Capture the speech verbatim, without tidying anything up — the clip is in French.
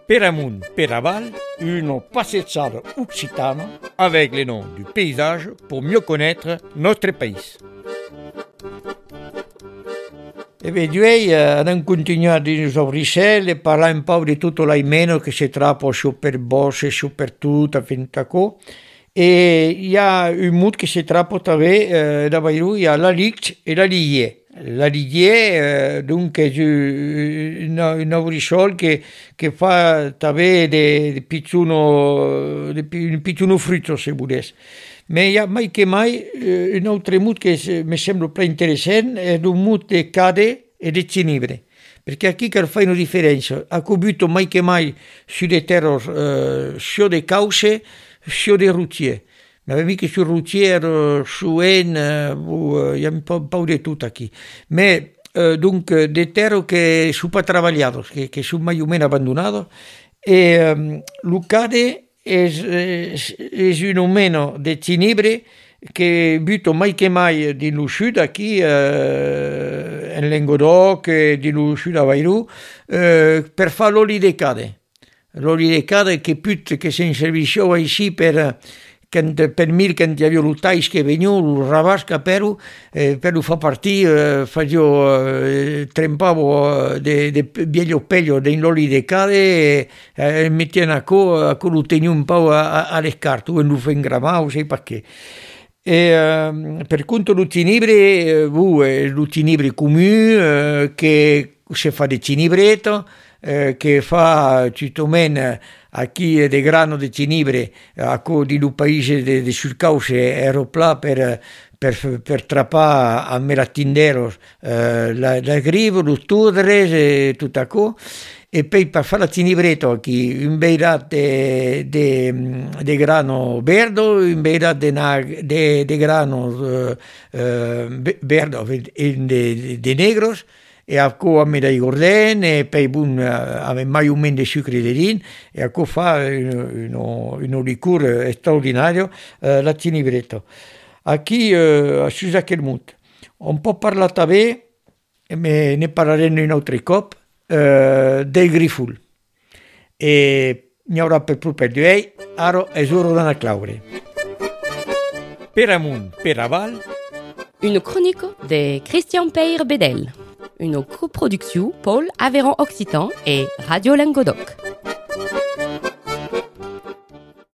Per amunt, per aval, une passeggiata occitana avec les noms du paysage pour mieux connaître notre pays. E veduei, abbiamo continuato dins Auricelle, parlare un po' di tutto l'aimeno che si trappa su per Bosse, su per tutto, fin tacò. E il y a un mot che si trappa també, eh, da lui, a la Lix e la Ligue. La Ligue, eh, dunque, un, un auricol che, che fa també de, de pizzuno, de, un pizzuno frutto, se volesse. Ma hi ha mai che mai eh, un altre mot che mi sembra più interessante è un mot di cade e di cinibre, perché qui che fa una differenza, ha cobuto mai che mai su dei terror, eh, su dei cause, su dei routier. Ma mica sul routier, su en, uh, il y a un po', un po' di tutto qui. Ma eh, dunque, dei terror che sono pas travagliati, che, che sono mai o meno abbandonati, e um, lo cade es, es, es un omeno de cinibre che butto mai che mai di lo sud qui eh, in Languedoc e di lo sud a Bayrou eh, per fare l'olio di cade l'olio di cade che put che si serviva ici per per mir che ti aveva l'utais che veniva lo ravasca per eh, per lo fa partire eh, facevo eh, trempavo de, de vieglio peglio dell'olio di cade e eh, metteva a co a co lo tenia un po' alle carte e lo fa ingramare sai perché e eh, per conto lo cinibre eh, lo cinibre comune eh, che si fa di cinibretto eh, che fa cittadino a chi è de grano di cinibre a co di un paese de, de sul cauce ero là per per per trapà a melatinderos eh, la, la grivo, lo tudres e tutto co e poi per fare la cinibretto qui un beirat de, de, de grano verde un beirat de, de, de grano eh, verde de, de negros e a co a me dai gorden e poi bun ave mai un men de sucre de din e a co fa uno uno licur straordinario eh, la cinibretto a chi eh, a Susa Kelmut un po' parlato bene e me ne parleremo in altri cop eh, del griful e ne avrà per più per due aro e zuro da claure per amunt per aval une chronique de Christian Peyre Bedel. Une coproduction Paul Aveyron Occitan et Radio Languedoc.